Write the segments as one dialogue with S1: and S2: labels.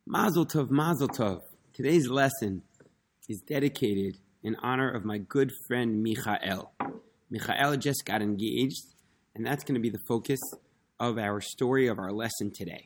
S1: Mazel tov, mazel tov. Today's lesson is dedicated in honor of my good friend Michael. Michael just got engaged, and that's going to be the focus of our story of our lesson today.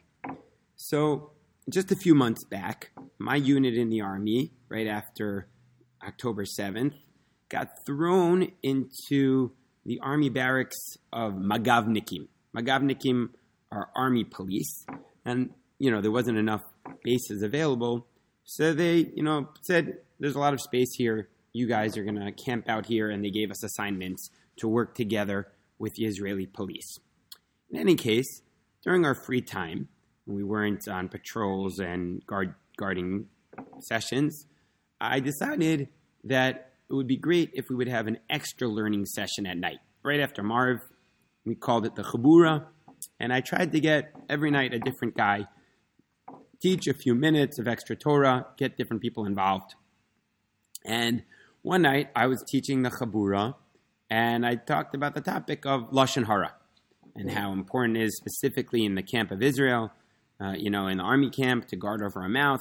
S1: So, just a few months back, my unit in the Army, right after October 7th, got thrown into the Army barracks of Magavnikim. Magavnikim are Army police, and, there wasn't enough bases available, so they, said, there's a lot of space here, you guys are going to camp out here, and they gave us assignments to work together with the Israeli police. In any case, during our free time, when we weren't on patrols and guarding sessions, I decided that it would be great if we would have an extra learning session at night. Right after Marv, we called it the Chabura, and I tried to get every night a different guy, teach a few minutes of extra Torah, get different people involved. And one night I was teaching the Chabura, and I talked about the topic of Lashon Hara and how important it is specifically in the camp of Israel, in the army camp to guard over our mouth,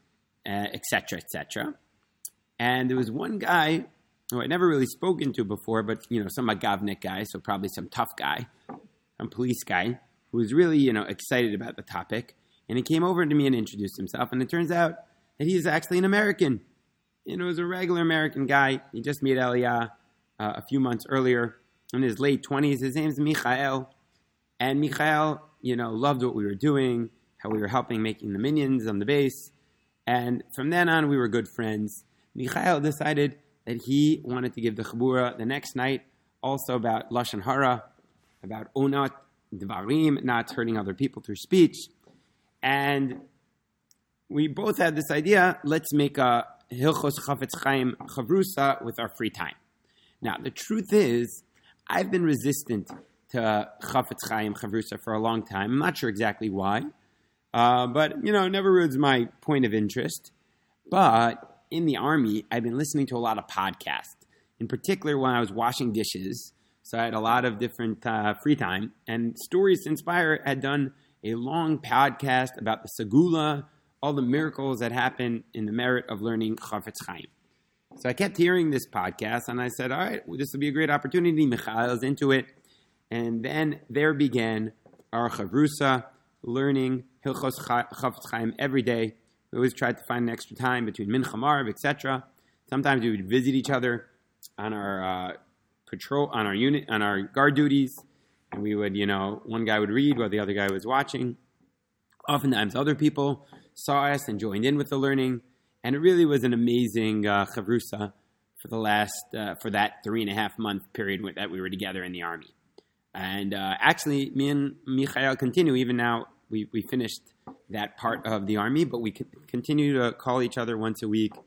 S1: etc., etc. And there was one guy who I'd never really spoken to before, but, some Magavnik guy, so probably some tough guy, some police guy, who was really, excited about the topic. And he came over to me and introduced himself, and it turns out that he's actually an American. He was a regular American guy. He just made Aliyah a few months earlier, in his late 20s. His name's Michael. And Michael, loved what we were doing, how we were helping making the minions on the base. And from then on, we were good friends. Michael decided that he wanted to give the Chabura the next night, also about Lashon Hara, about Onat Dvarim, not hurting other people through speech. And we both had this idea, let's make a Hilchos Chafetz Chaim Chavrusa with our free time. Now, the truth is, I've been resistant to Chafetz Chaim Chavrusa for a long time. I'm not sure exactly why, but, it never was my point of interest. But in the Army, I've been listening to a lot of podcasts, in particular when I was washing dishes. So I had a lot of different free time. And Stories to Inspire had done a long podcast about the Segula, all the miracles that happen in the merit of learning Chafetz Chaim. So I kept hearing this podcast, and I said, all right, this will be a great opportunity. Michael's into it. And then there began our Chavrusa, learning Hilchos Chafetz Chaim every day. We always tried to find an extra time between Mincha, Marv, etc. Sometimes we would visit each other on our patrol, on our unit, on our guard duties. And we would, one guy would read while the other guy was watching. Oftentimes other people saw us and joined in with the learning. And it really was an amazing chavrusa for for that 3.5 month period that we were together in the Army. And actually, me and Michael continue, even now we finished that part of the Army, but we continue to call each other once a week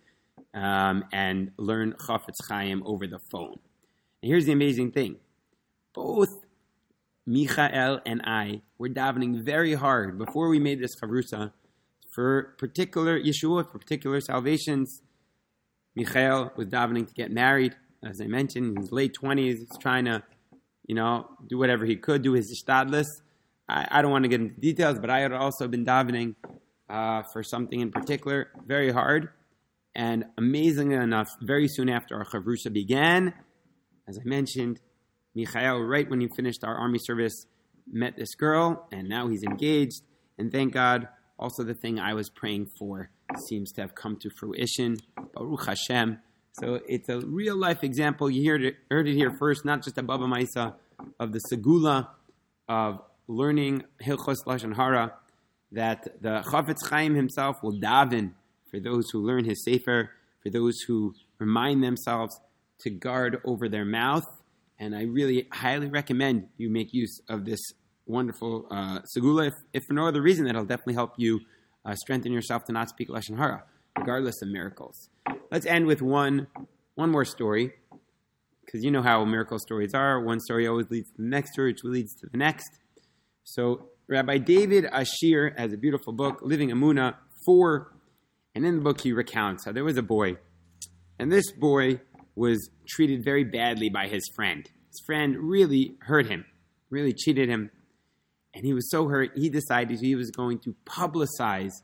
S1: and learn Chafetz Chaim over the phone. And here's the amazing thing. Both Michael and I were davening very hard before we made this chavrusa for particular Yeshua, for particular salvations. Michael was davening to get married, as I mentioned, in his late 20s. He's trying to, do whatever he could, do his ishtadlus. I don't want to get into details, but I had also been davening for something in particular, very hard. And amazingly enough, very soon after our chavrusa began, as I mentioned, Michael, right when he finished our Army service, met this girl, and now he's engaged. And thank God, also the thing I was praying for seems to have come to fruition. Baruch Hashem. So it's a real-life example. You heard it here first, not just a Baba Maisa, of the Segula, of learning Hilchos Lashon Hara, that the Chafetz Chaim himself will daven for those who learn his Sefer, for those who remind themselves to guard over their mouth. And I really highly recommend you make use of this wonderful segula, if for no other reason, that'll definitely help you strengthen yourself to not speak Lashon Hara, regardless of miracles. Let's end with one more story, because you know how miracle stories are. One story always leads to the next story, which leads to the next. So Rabbi David Ashir has a beautiful book, Living Emunah 4, and in the book he recounts how there was a boy, and this boy was treated very badly by his friend. His friend really hurt him, really cheated him, and he was so hurt, he decided he was going to publicize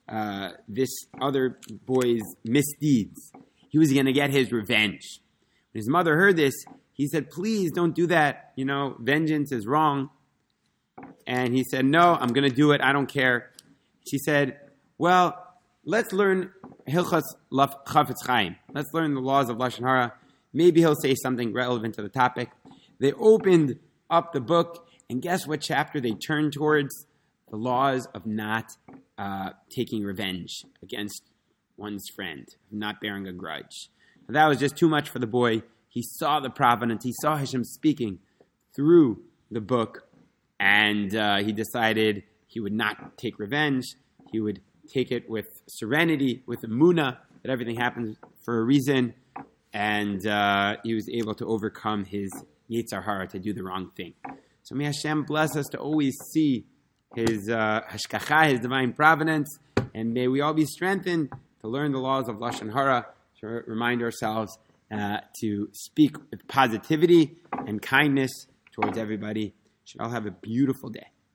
S1: this other boy's misdeeds. He was going to get his revenge. When his mother heard this, he said, please don't do that. Vengeance is wrong. And he said, no, I'm going to do it. I don't care. She said, well, let's learn Hilchos Chafetz Chaim. Let's learn the laws of Lashon Hara. Maybe he'll say something relevant to the topic. They opened up the book, and guess what chapter they turned towards? The laws of not taking revenge against one's friend, not bearing a grudge. And that was just too much for the boy. He saw the providence. He saw Hashem speaking through the book, and he decided he would not take revenge. He would take it with serenity, with emunah, that everything happens for a reason, and he was able to overcome his Yetzer Hara to do the wrong thing. So may Hashem bless us to always see His hashkacha, His divine providence, and may we all be strengthened to learn the laws of Lashon Hara, to remind ourselves to speak with positivity and kindness towards everybody. Should all have a beautiful day.